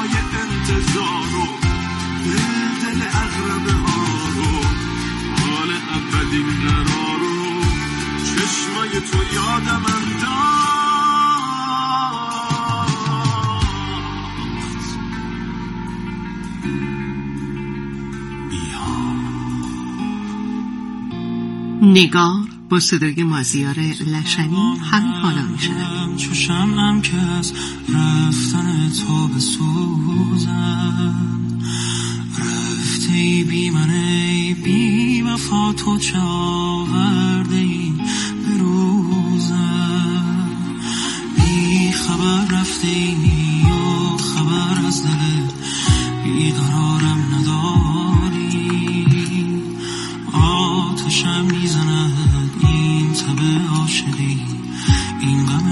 های انتظار رو، دل اغربه ها رو، حال اولین قرار رو، چشمای تو یادم انداخت. نگار با صدای مازیار لشنی همین حالا میشنم. چو شمعم که از رفتن تو بسوزم، رفته ای بی من ای بی وفا، تو چه آورده ای به روزم، بی خبر رفته ای و خبر از دل بیقرارم نداری، آتشم میزند این تب عاشقی، این غم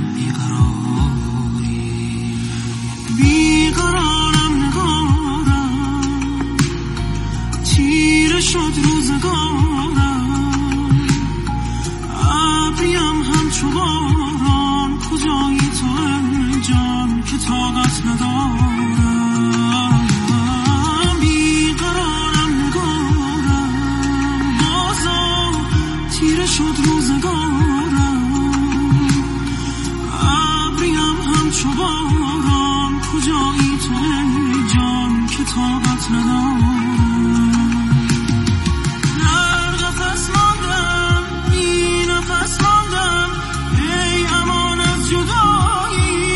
بیقراری، بیقرارم نگارم، تیره شد روزگارم، ابریم همچو باران، کجایی تو ای جان که طاقت ندارم، بیقرارم نگارم، بازا تیره شد روزگارم، ابریم همچو باران، کجایی تو ای جان که طاقت ندارم، در قفس ماندم بی نفس ماندم، ای امان از جدایی،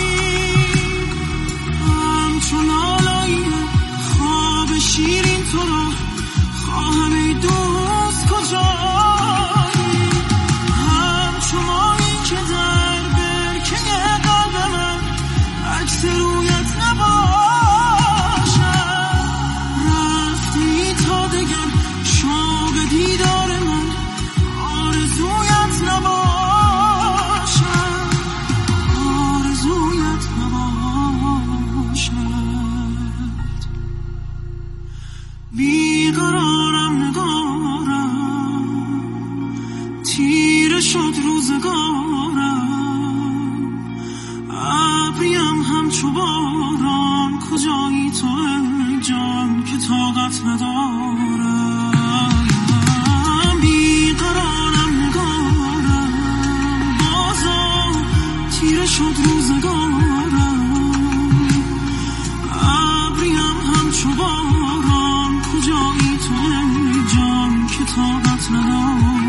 همچو لالایی خواب شیرین تو را خواهم ای دوست کجایی، همچو ماهی که در برکه قلب من عکس رویت نباشد، رفتی تا دگر شوق دیدار من آرزویت نباشد، آرزویت نباشد، بیقرارم نگارم، تیره شد روزگارم، ابریم همچو باران، کجایی تو ای جان که طاقت ندارم، بیقرارم نگارم، بازا تیره شد روزگارم، ابریم همچو باران، کجایی تو ای جان که طاقت ندارم.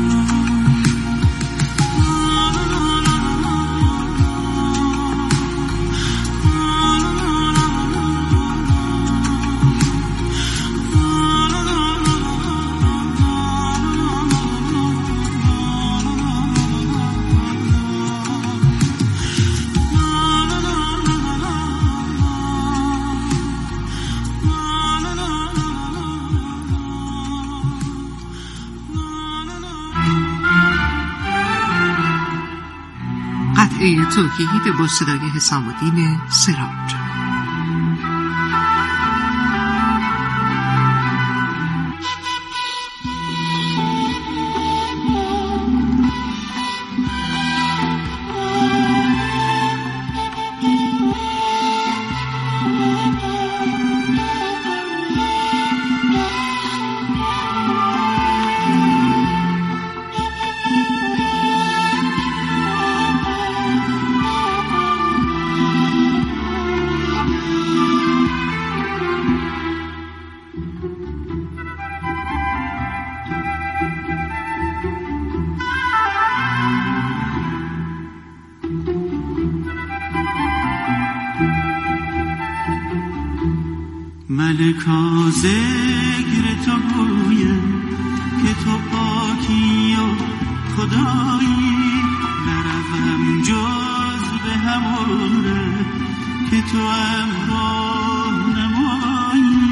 قطعه توحید با صدای حسام الدین سراج. ملکا ذکر تو گویم که تو پاکی و خدایی، نروم جز به همون که تو امرو نمایی،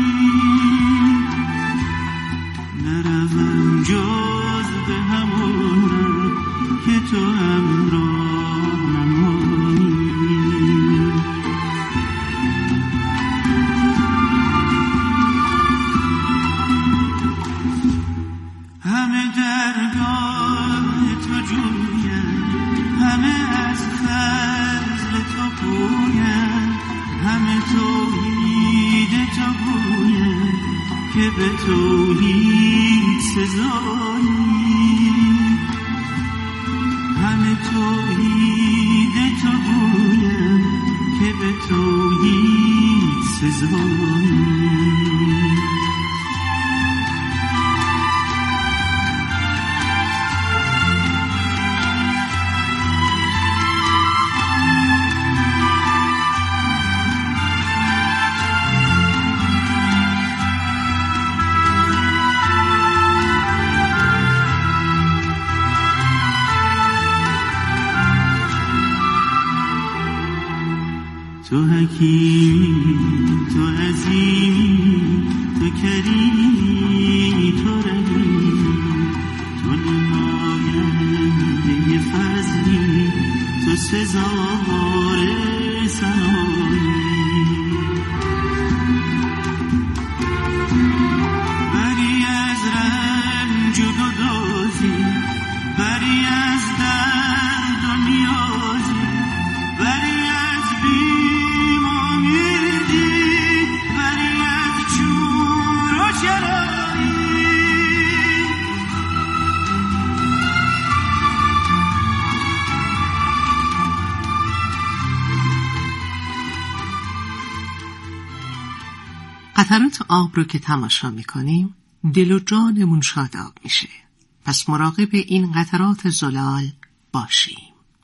نروم جز به همون که تو امرو نمایی. همه درگاه تو جویم، همه از فضل تو پویم، همه توحید تو گویم که به توحید سزایی، همه توحید تو گویم که به توحید سزایی. تو حکیمی، تو عظیمی، تو کریمی، تو رحیمی، تو نماینده فضلی، تو سزاوار ثنایی. بری از رنج و گدازی، بری از درد و نیازی، بری از بیم امیدی، بری از چور و چرایی. قطرات آب رو که تماشا میکنیم دل و جانمون شاداب میشه. پس مراقب این قطرات زلال باشیم.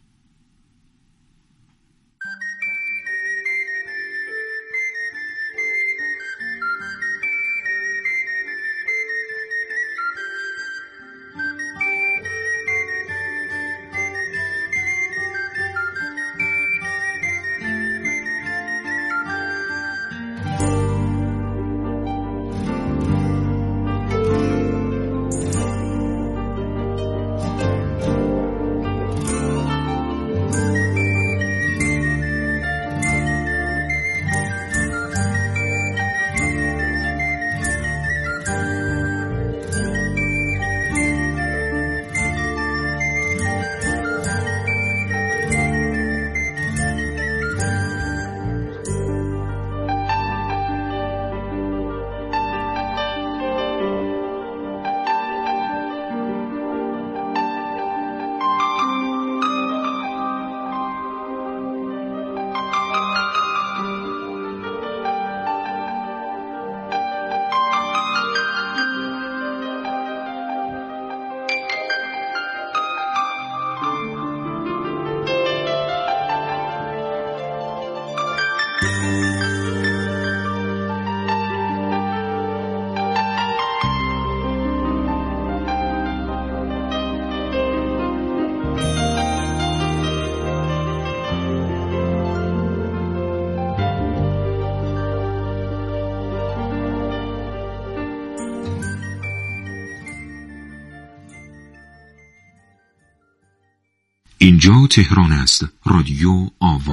اینجا تهران است. رادیو آوا.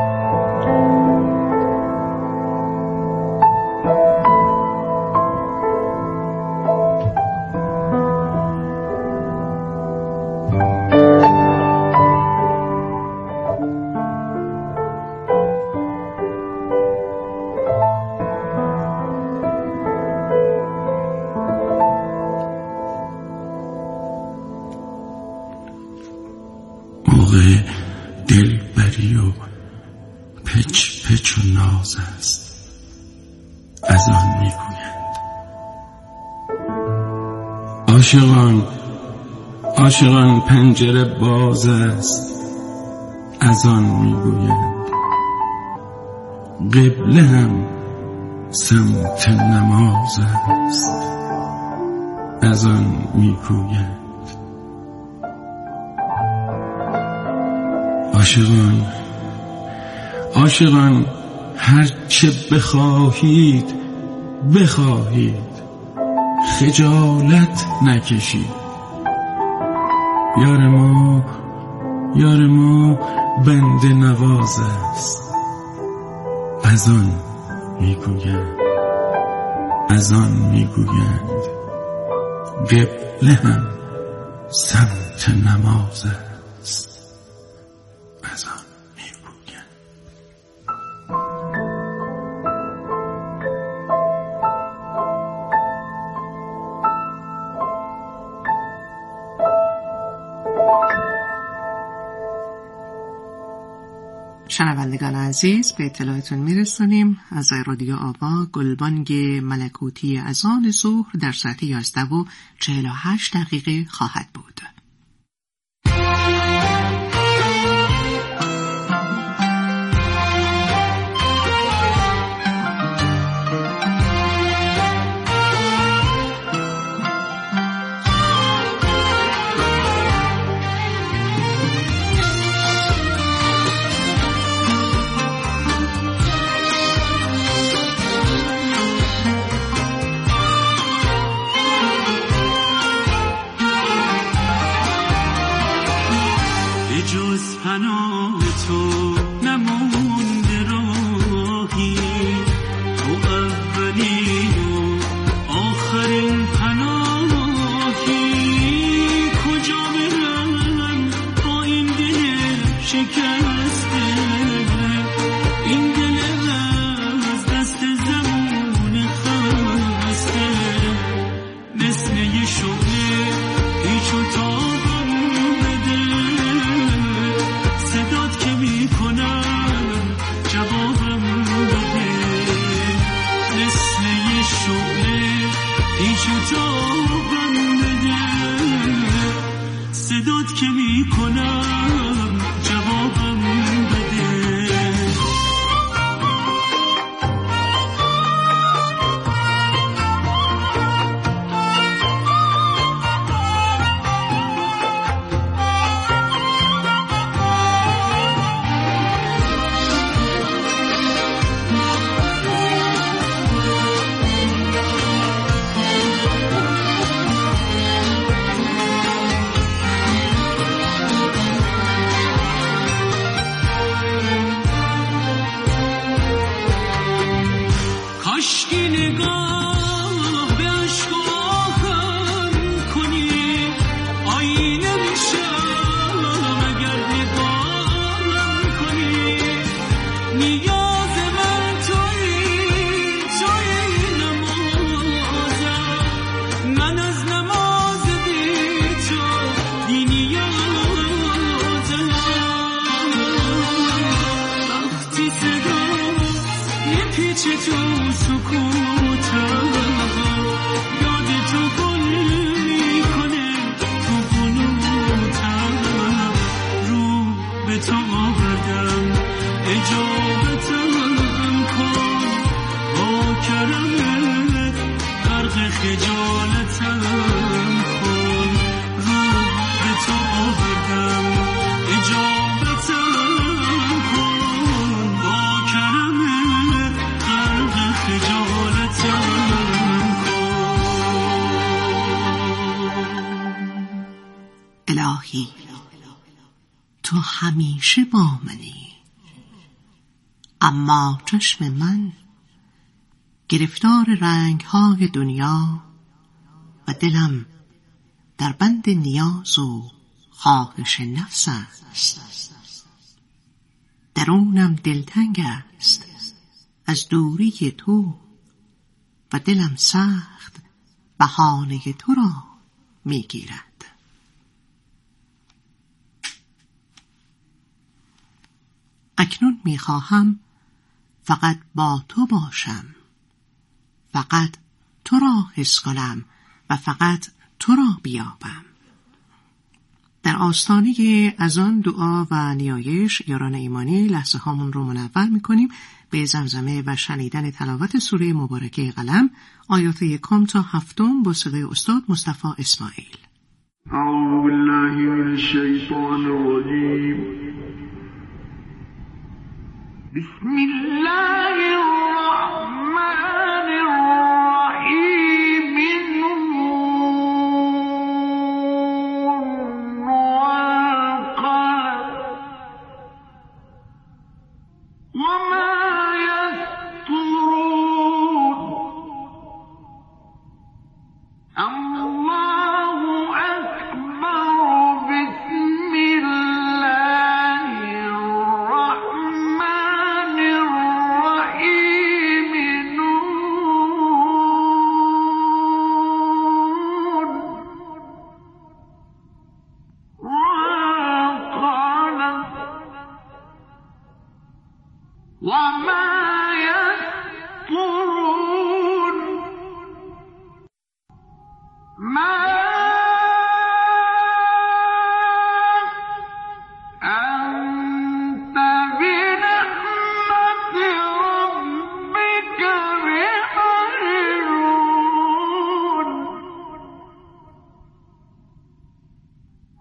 موقع دلبری و پچ پچ و ناز است، از آن میگویند. عاشقان پنجره باز است، از آن میگویند. قبله هم سمت نماز است، از آن میگویند. عاشقان هر چه بخواهید خجالت نکشید. یار ما بنده نواز است، از آن میگویند. قبله هم سمت نماز است، از آن میگویند. شنوندگان عزیز، به اطلاعتون میرسونیم از رادیو آوا گلبانگ ملکوتی اذان ظهر در ساعت 11:48 خواهد بود. جز پناه تو نمونده راهی، تو اولین و آخرین پناهی. کجا برم با این دل شکسته، این دل از دست زمان خسته، مثل یه شعله پیچ و تابم بده. صدات که میکنم جوابم بده، مثل یه شعله پیچ و تابم بده. صدات که میکنم جوابم بده. کاشکی نگاه به عشق آهم کنی، آینه میشم اگر نگاهم کنی. نیاز من تویی، تویی نمازم، من از نماز بی تو بی نیازم. وقتی صدا یه پیچ تو سکوتم، یاد تو گل میکنه تو بلوتم. رو به تو آوردم اجابتم کن، با کرمت غرق خجالتم کن. رو به تو آوردم اجابتم کن، با کرمت غرق خجالتم کن. الهی، تو همیشه با منی، اما چشم من گرفتار رنگ‌های دنیا و دلم در بند نیاز و خواهش نفس است. درونم دلتنگ است از دوری تو و دلم سخت بهانه تو را میگیرد. اکنون میخواهم فقط با تو باشم، فقط تو را حس کنم و فقط تو را بیابم. در آستانه اذان، دعا و نیایش یاران ایمانی لحظه هامون رو منور میکنیم به زمزمه و شنیدن تلاوت سوره مبارکه قلم، آیات 1 تا 7 با صدای استاد مصطفی اسماعیل. اعوذ بالله من الشیطان الرجیم. بسم الله الرحمن الرحیم.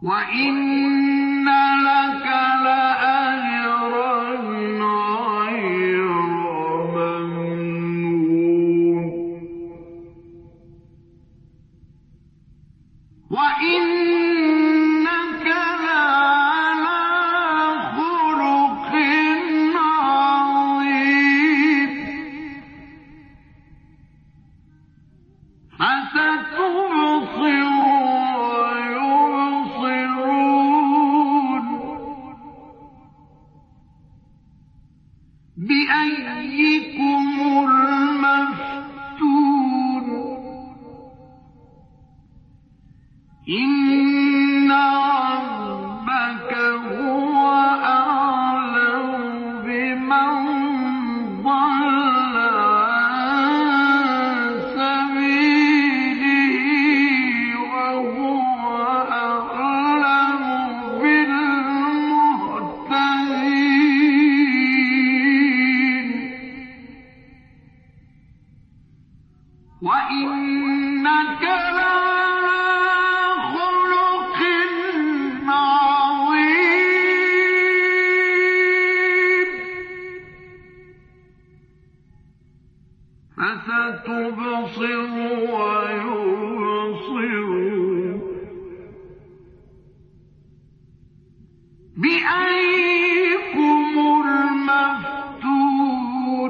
وإن لك لأجرا غير ممنون وإنك لعلى خلق عظيم فستبصر بأيكم المفتون إن ربك هو أعلم بمن ضل عن سبيله وهو أعلم بالمهتدين وإنك لعلى خلق عظيم فستبصر ويبصرون بأيكم المفتون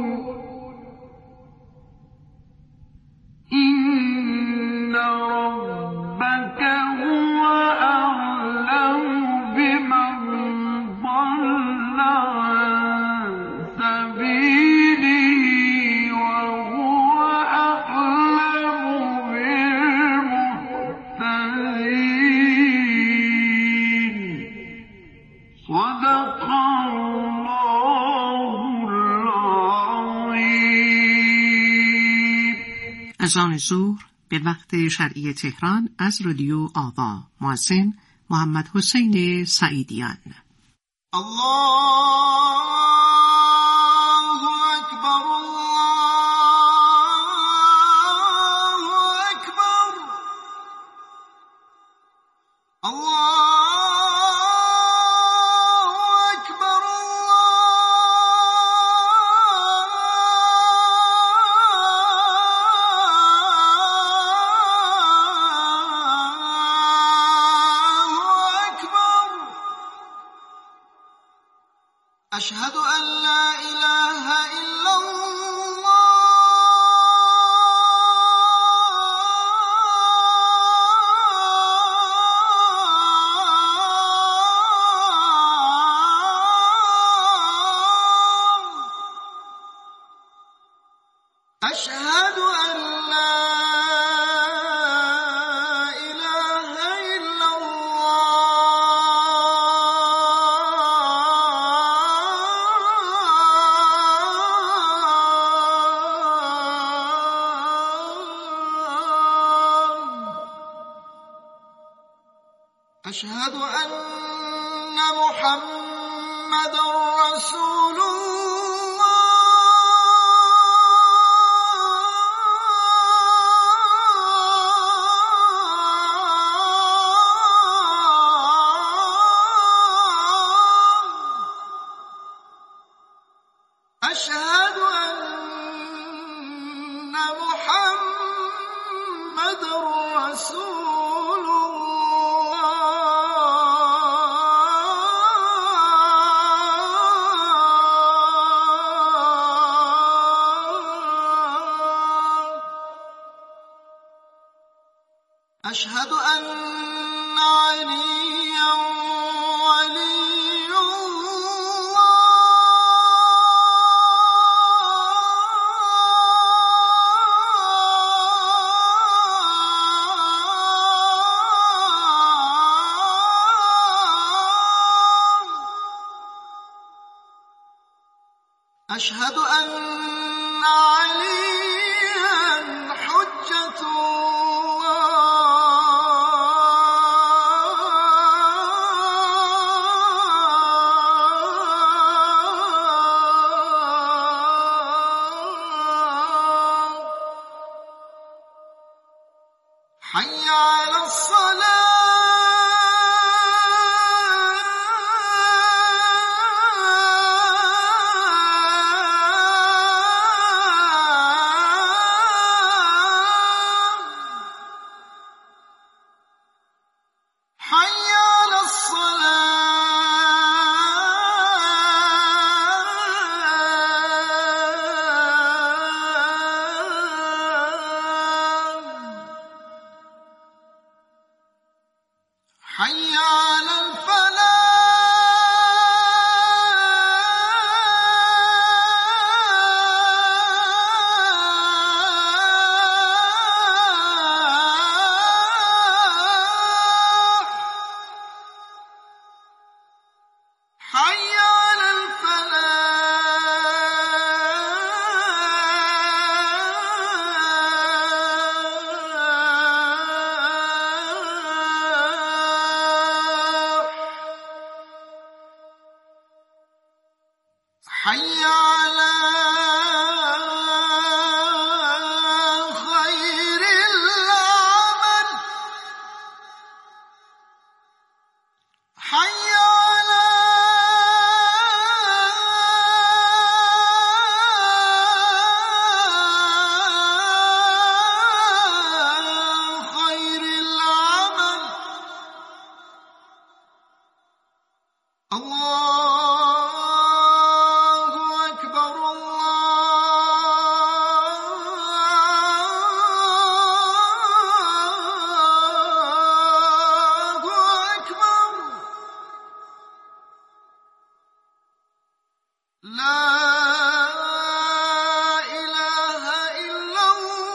إن ربك هو أعلم بمن ضل عن سبيله وهو أعلم بالمهتدين صدق الله العظيم. اذان ظهر به وقت شرعی تهران از رادیو آوا. مؤذن محمد حسین سعیدیان. الله أكبر الله أكبر الله أكبر الله أكبر أشهد أن لا إله إلا الله أشهد أن لا إله إلا الله أشهد أن محمدًا رسول أشهد أن محمدًا رسول أشهد أن عليا ولي الله أشهد أن عليا حجة حي على الصلاة حي على الفلاح حي على حي على خير العمل حي على خير العمل الله أكبر الله أكبر لا إله إلا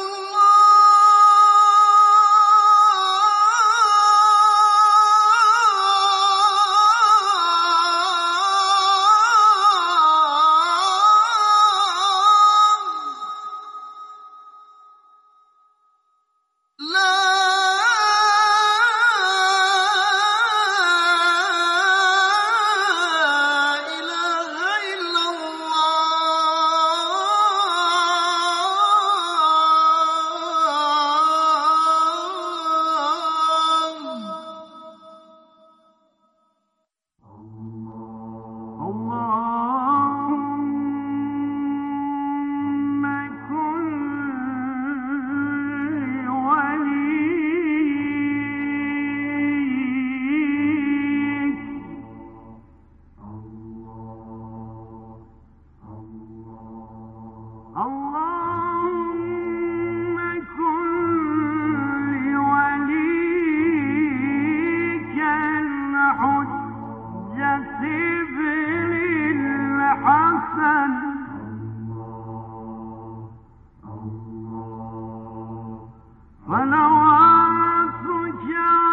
صلواتك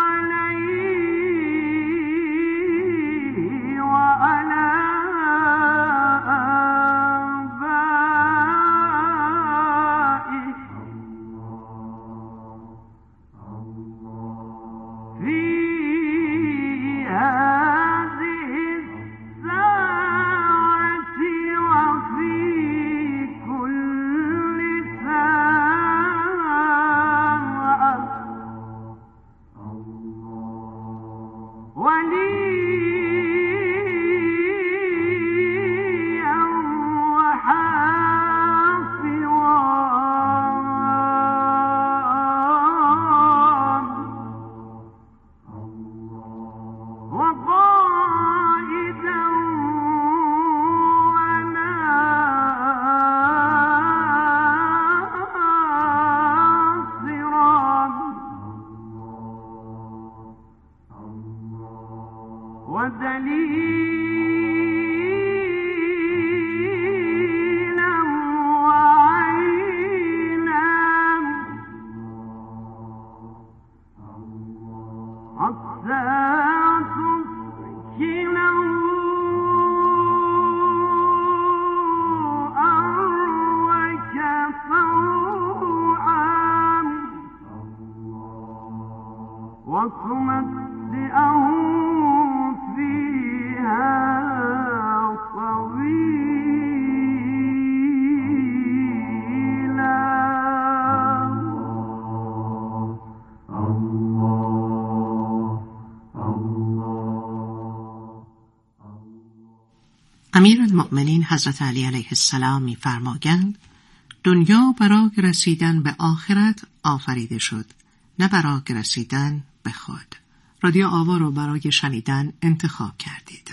عليه وعلى آبائه في هذه الساعة وفي كل ساعة وليا وحافظا وقائدا وناصرا ودليلا وعينا حتى تسكنه أرضك طوعا وتمتعه فيها طويلا امیر المؤمنین حضرت علی علیه السلام می‌فرمایند دنیا برای رسیدن به آخرت آفریده شد، نه برای رسیدن به خود. رادیو آوا رو برای شنیدن انتخاب کردید.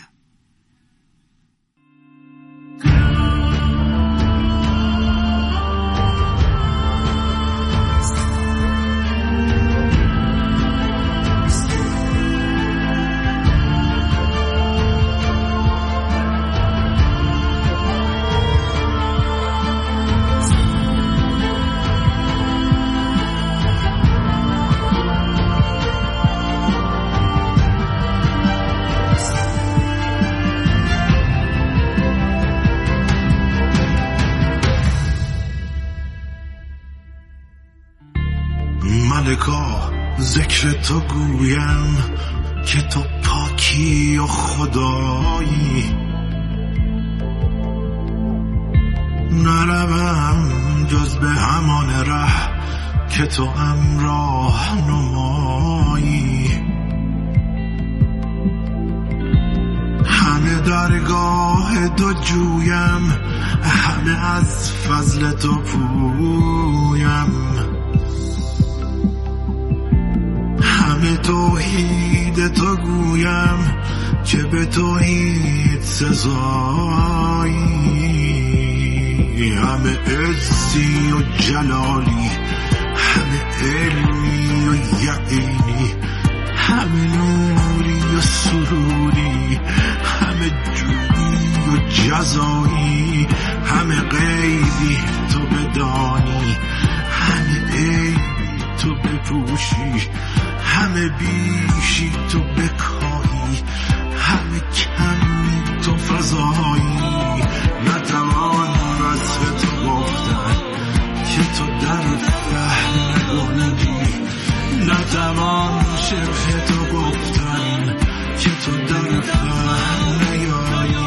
ملکا ذکر تو گویم که تو پاکی و خدایی. نروم جز به همان ره که تو راه نمایی. همه درگاه تو جویم، همه از فضل تو پویم. همه توحید تو گویم که به توحید سزایی. همه عزی و جلالی، همه علمی و یقینی، همه نوری و سروری، همه جودی و جزایی. همه غیبی تو بدانی، همه عیبی تو بپوشی، همه بیشی تو بکاهی، همه کمی تو فضایی. نتوان وصف تو گفتن که تو در فهم نگنجی، نتوان شبه تو گفتن که تو در فهم نیایی.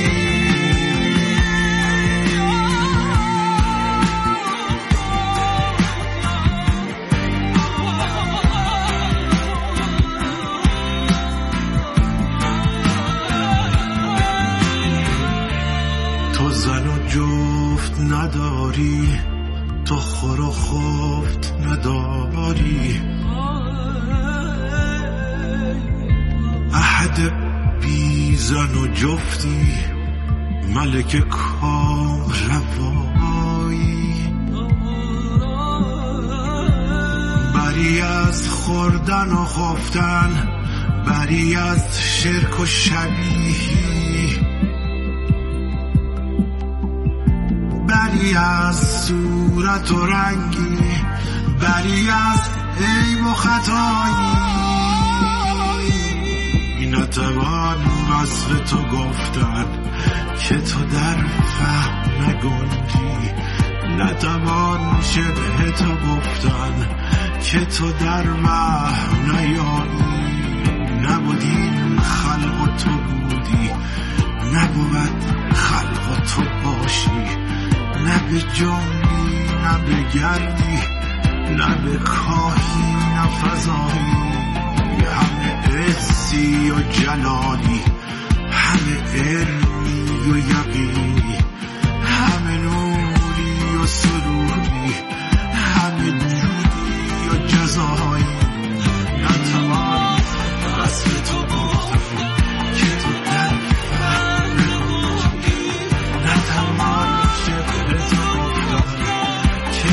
تو زن و جفت نداری، تو خور و خفت نداری. احد بی زن و جفتی، ملک کام روایی. بری از خوردن و خفتن، بری از شرک و شبیهی، بری از صورت و رنگی، بری از عیب و خطایی. نتوان وصف تو گفتن که تو در فهم نگنجی، نتوان شبه تو گفتن که تو در وهم نیایی. نبودین خلق تو بودی، نبود خلق تو باشی. نه به جنبی نه به گردی، نه به کاهی نه فضایی. همه عزی و جلالی، همه علمی و یقینی، همه نوری و سروری،